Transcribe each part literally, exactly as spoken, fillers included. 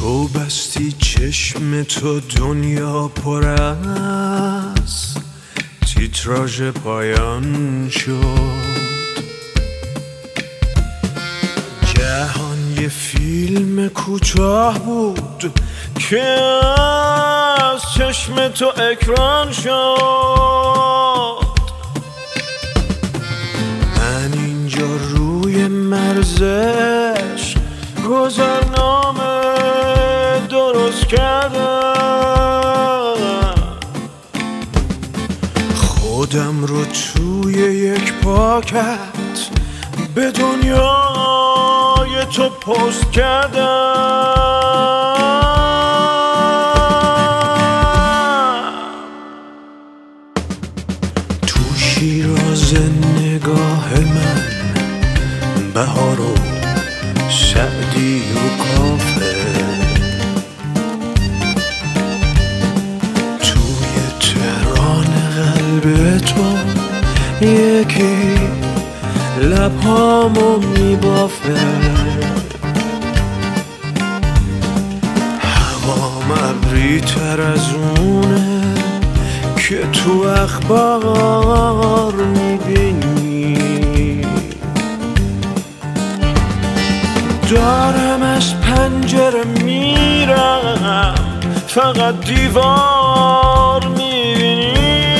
تو بستی چشم تو دنیا پر از تیتراژ پایان شد. جهان یه فیلم کوتاه بود که از چشم تو اکران شد. من اینجا روی مرزش گذرنامه درست کردم، خودم رو توی یک پاکت به دنیای تو پست کردم. تو شیراز نگاه من بهار و سعدی و کافه، توی تهران قلب تو یکی لبهامو میبافه. هوام ابری تر از اونه که تو اخبار میبینی. دارم از پنجره میرم فقط دیوار میبینی.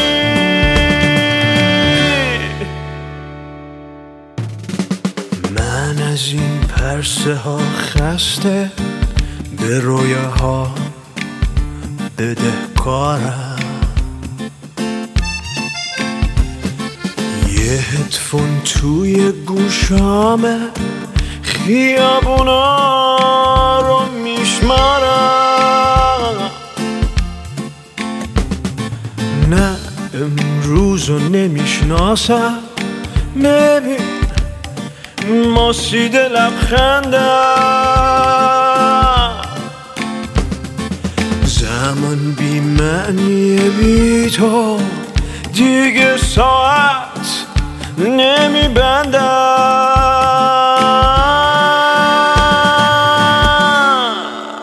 من از این پرسه ها خسته به رویاها بدهکارم. یه هدفون توی گوشامه خیابونا رو میشمارم. نه امروز رو نمیشناسم، ببین مسید لبخندم. زمان بی معنی بی تو دیگه ساعت نمیبندم.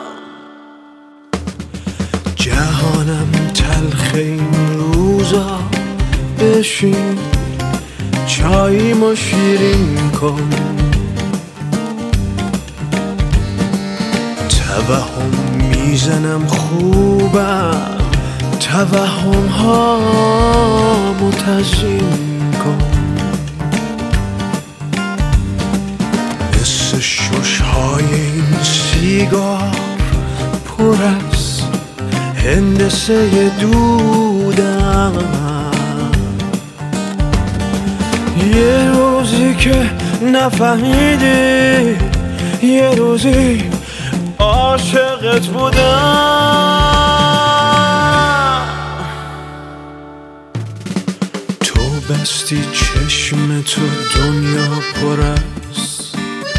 جهانم تلخ این روزا، بشین چاییمو شیرین کن. توهم میزنم خوبم، توهم هامو تزیین کن. مثل ششهای این سیگار پر از هندسه دودم. یه روزی که نفهمیدی، یه روزی عاشقت بودم. تو بستی چشم تو دنیا پر از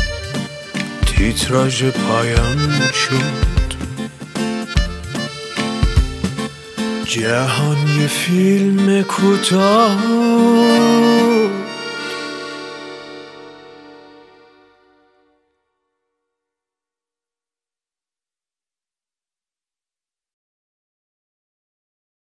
تیتراژ پایان شد. جهان یه فیلم کوتاه